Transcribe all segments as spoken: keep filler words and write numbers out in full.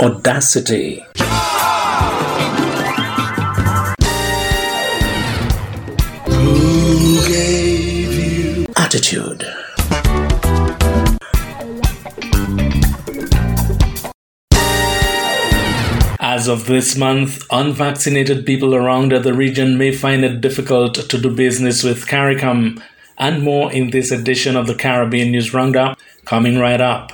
audacity. Who gave you attitude? As of this month, unvaccinated people around the region may find it difficult to do business with CARICOM. And more in this edition of the Caribbean News Roundup, coming right up.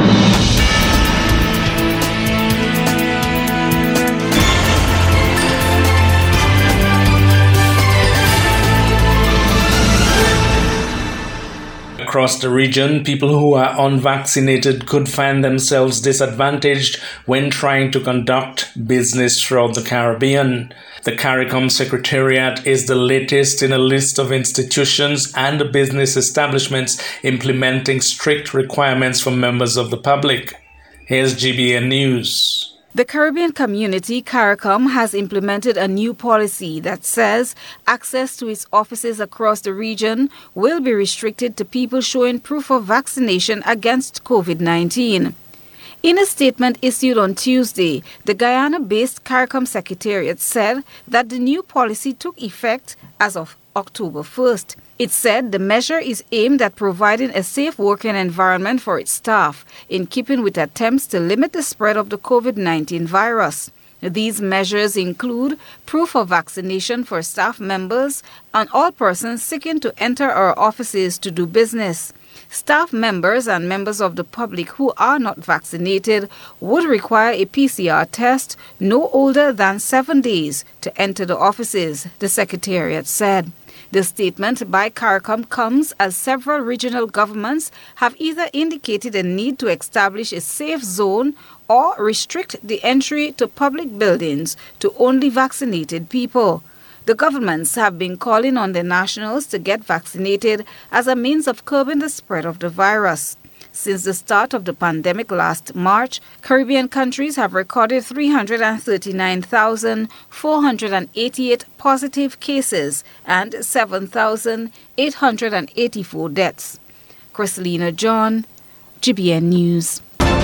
Across the region, people who are unvaccinated could find themselves disadvantaged when trying to conduct business throughout the Caribbean. The CARICOM Secretariat is the latest in a list of institutions and business establishments implementing strict requirements for members of the public. Here's G B N News. The Caribbean Community, CARICOM, has implemented a new policy that says access to its offices across the region will be restricted to people showing proof of vaccination against COVID nineteen. In a statement issued on Tuesday, the Guyana-based CARICOM Secretariat said that the new policy took effect as of October first. It said the measure is aimed at providing a safe working environment for its staff, in keeping with attempts to limit the spread of the COVID nineteen virus. These measures include proof of vaccination for staff members and all persons seeking to enter our offices to do business. Staff members and members of the public who are not vaccinated would require a P C R test no older than seven days to enter the offices, the Secretariat said. The statement by CARICOM comes as several regional governments have either indicated a need to establish a safe zone or restrict the entry to public buildings to only vaccinated people. The governments have been calling on the nationals to get vaccinated as a means of curbing the spread of the virus. Since the start of the pandemic last March, Caribbean countries have recorded three hundred thirty-nine thousand four hundred eighty-eight positive cases and seven thousand eight hundred eighty-four deaths. Christelina John, G B N News.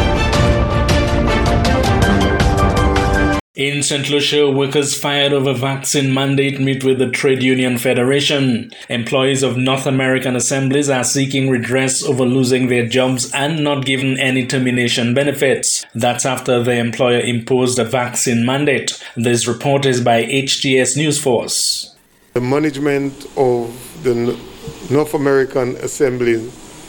In Saint Lucia, workers fired over vaccine mandate meet with the Trade Union Federation. Employees of North American assemblies are seeking redress over losing their jobs and not given any termination benefits. That's after the employer imposed a vaccine mandate. This report is by H T S News Force. The management of the North American Assembly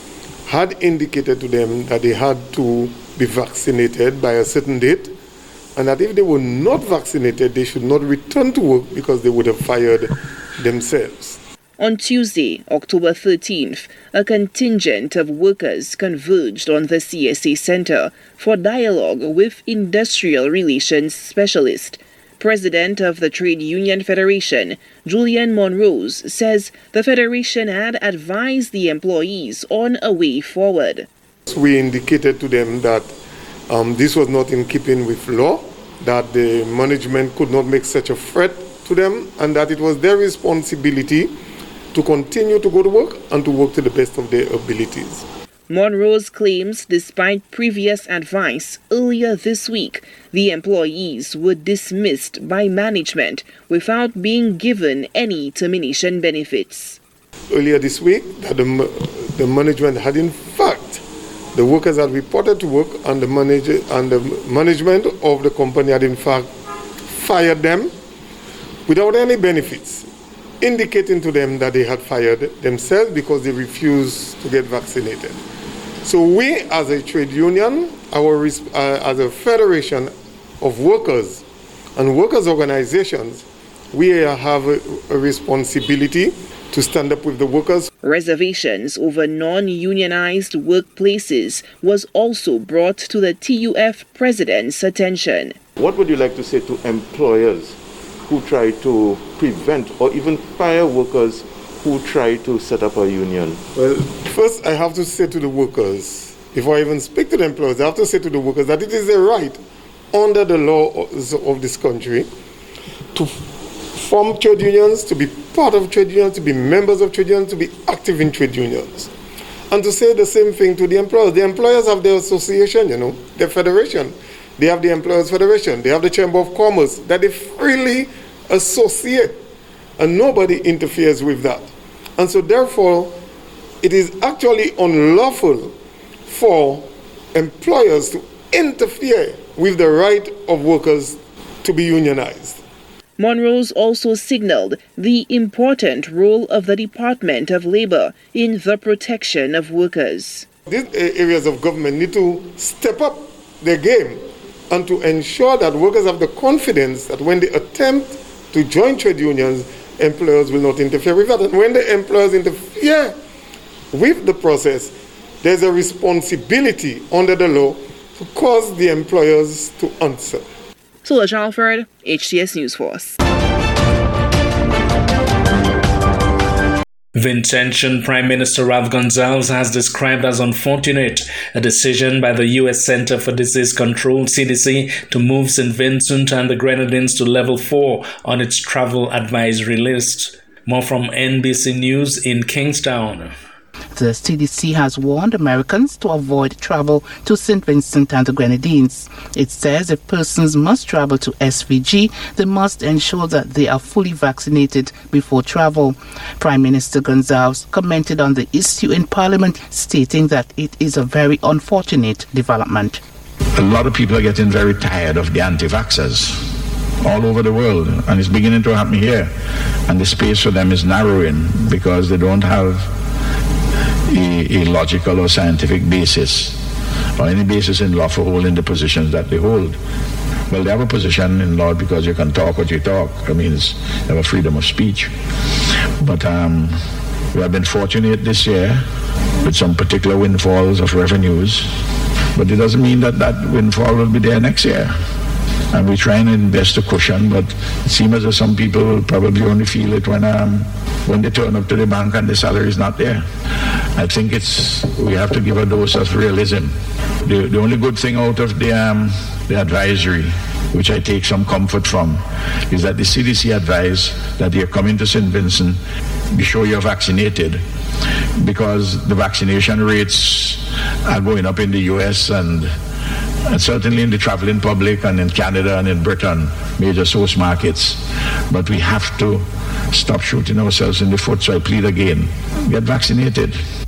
had indicated to them that they had to be vaccinated by a certain date, and that if they were not vaccinated, they should not return to work because they would have fired themselves. On Tuesday, October thirteenth, a contingent of workers converged on the C S A Center for dialogue with industrial relations specialist. President of the Trade Union Federation, Julian Monrose, says the federation had advised the employees on a way forward. We indicated to them that Um, this was not in keeping with law, that the management could not make such a threat to them, and that it was their responsibility to continue to go to work and to work to the best of their abilities. Monrose claims despite previous advice earlier this week, the employees were dismissed by management without being given any termination benefits. Earlier this week, that the, the management had in fact The workers had reported to work, and the manager and the management of the company had in fact fired them without any benefits, indicating to them that they had fired themselves because they refused to get vaccinated. So we, as a trade union, our uh, as a federation of workers and workers' organizations, we have a, a responsibility to stand up with the workers. Reservations over non-unionized workplaces was also brought to the T U F president's attention. What would you like to say to employers who try to prevent or even fire workers who try to set up a union? Well, first I have to say to the workers, before I even speak to the employers, I have to say to the workers that it is a right under the laws of this country to form trade unions, to be part of trade unions, to be members of trade unions, to be active in trade unions. And to say the same thing to the employers. The employers have their association, you know, their federation. They they have the Employers Federation, they have the Chamber of Commerce, that they freely associate, and nobody interferes with that. And so therefore, it is actually unlawful for employers to interfere with the right of workers to be unionized. Monrose also signaled the important role of the Department of Labor in the protection of workers. These areas of government need to step up their game and to ensure that workers have the confidence that when they attempt to join trade unions, employers will not interfere with that. And when the employers interfere with the process, there's a responsibility under the law to cause the employers to answer. Solange Alford, H T S News Force. Vincentian Prime Minister Ralph Gonsalves has described as unfortunate a decision by the U S Center for Disease Control, C D C, to move Saint Vincent and the Grenadines to level four on its travel advisory list. More from N B C News in Kingstown. The C D C has warned Americans to avoid travel to Saint Vincent and the Grenadines. It says if persons must travel to S V G, they must ensure that they are fully vaccinated before travel. Prime Minister Gonsalves commented on the issue in Parliament, stating that it is a very unfortunate development. A lot of people are getting very tired of the anti-vaxxers all over the world, and it's beginning to happen here. And the space for them is narrowing because they don't have A, a logical or scientific basis or any basis in law for holding the positions that they hold. Well, they have a position in law because you can talk what you talk. I mean, it's, you have a freedom of speech. But um, we have been fortunate this year with some particular windfalls of revenues, but it doesn't mean that that windfall will be there next year. And we try and invest a cushion, but it seems as if some people will probably only feel it when um, when they turn up to the bank and the salary is not there. I think it's we have to give a dose of realism. The, the only good thing out of the um, the advisory, which I take some comfort from, is that the C D C advised that you're coming to Saint Vincent, be sure you're vaccinated, because the vaccination rates are going up in the U S and And certainly in the traveling public and in Canada and in Britain, major source markets. But we have to stop shooting ourselves in the foot, so I plead again, get vaccinated.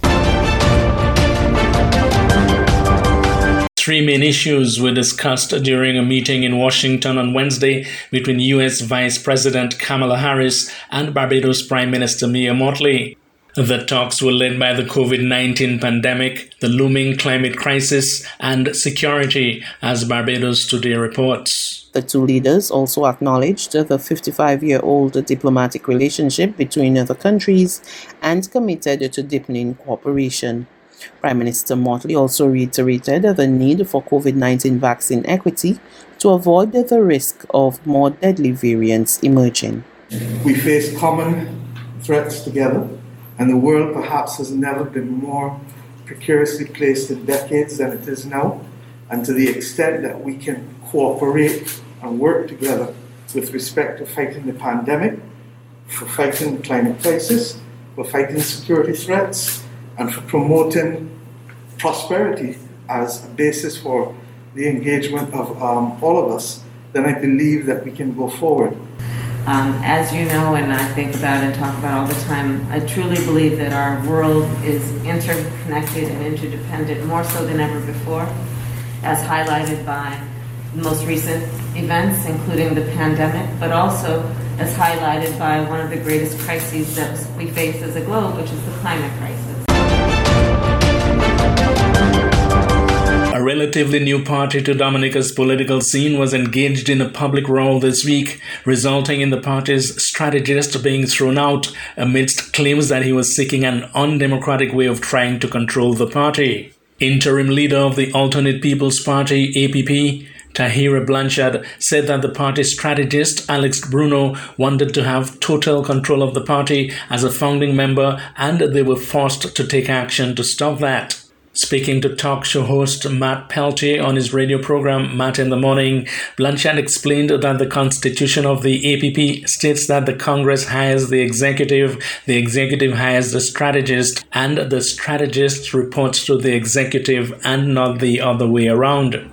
Three main issues were discussed during a meeting in Washington on Wednesday between U S Vice President Kamala Harris and Barbados Prime Minister Mia Mottley. The talks were led by the COVID nineteen pandemic, the looming climate crisis, and security, as Barbados Today reports. The two leaders also acknowledged the fifty-five-year-old diplomatic relationship between the countries and committed to deepening cooperation. Prime Minister Mottley also reiterated the need for COVID nineteen vaccine equity to avoid the risk of more deadly variants emerging. We face common threats together, and the world perhaps has never been more precariously placed in decades than it is now. And to the extent that we can cooperate and work together with respect to fighting the pandemic, for fighting the climate crisis, for fighting security threats, and for promoting prosperity as a basis for the engagement of um, all of us, then I believe that we can go forward. Um, as you know, and I think about and talk about all the time, I truly believe that our world is interconnected and interdependent more so than ever before, as highlighted by most recent events, including the pandemic, but also as highlighted by one of the greatest crises that we face as a globe, which is the climate crisis. A relatively new party to Dominica's political scene was engaged in a public row this week, resulting in the party's strategist being thrown out amidst claims that he was seeking an undemocratic way of trying to control the party. Interim leader of the Alternate People's Party, A P P, Tahira Blanchard, said that the party strategist, Alex Bruno, wanted to have total control of the party as a founding member, and they were forced to take action to stop that. Speaking to talk show host Matt Peltier on his radio program Matt in the Morning, Blanchard explained that the constitution of the A P P states that the Congress hires the executive, the executive hires the strategist, and the strategist reports to the executive and not the other way around.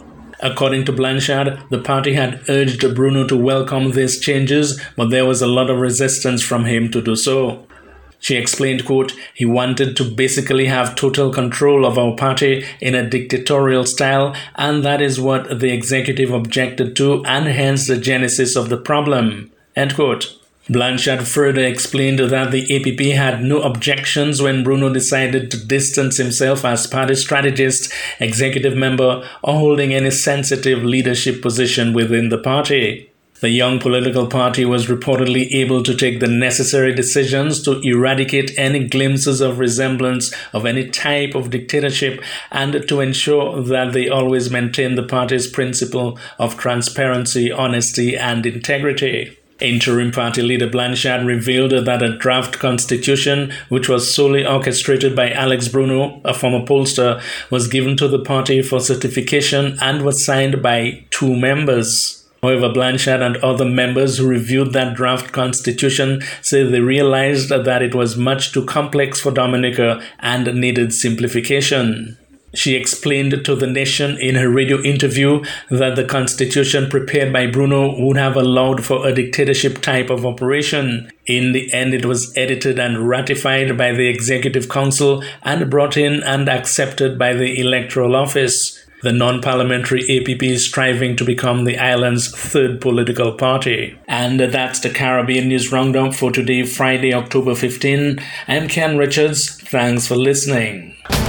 According to Blanchard, the party had urged Bruno to welcome these changes, but there was a lot of resistance from him to do so. She explained, quote, he wanted to basically have total control of our party in a dictatorial style, and that is what the executive objected to, and hence the genesis of the problem, end quote. Blanchard further explained that the A P P had no objections when Bruno decided to distance himself as party strategist, executive member, or holding any sensitive leadership position within the party. The young political party was reportedly able to take the necessary decisions to eradicate any glimpses of resemblance of any type of dictatorship and to ensure that they always maintain the party's principle of transparency, honesty, and integrity. Interim party leader Blanchard revealed that a draft constitution, which was solely orchestrated by Alex Bruno, a former pollster, was given to the party for certification and was signed by two members. However, Blanchard and other members who reviewed that draft constitution say they realized that it was much too complex for Dominica and needed simplification. She explained to The Nation in her radio interview that the constitution prepared by Bruno would have allowed for a dictatorship type of operation. In the end, it was edited and ratified by the Executive Council and brought in and accepted by the Electoral Office. The non-parliamentary A P P is striving to become the island's third political party. And that's the Caribbean News Roundup for today, Friday, October fifteenth. I'm Ken Richards. Thanks for listening.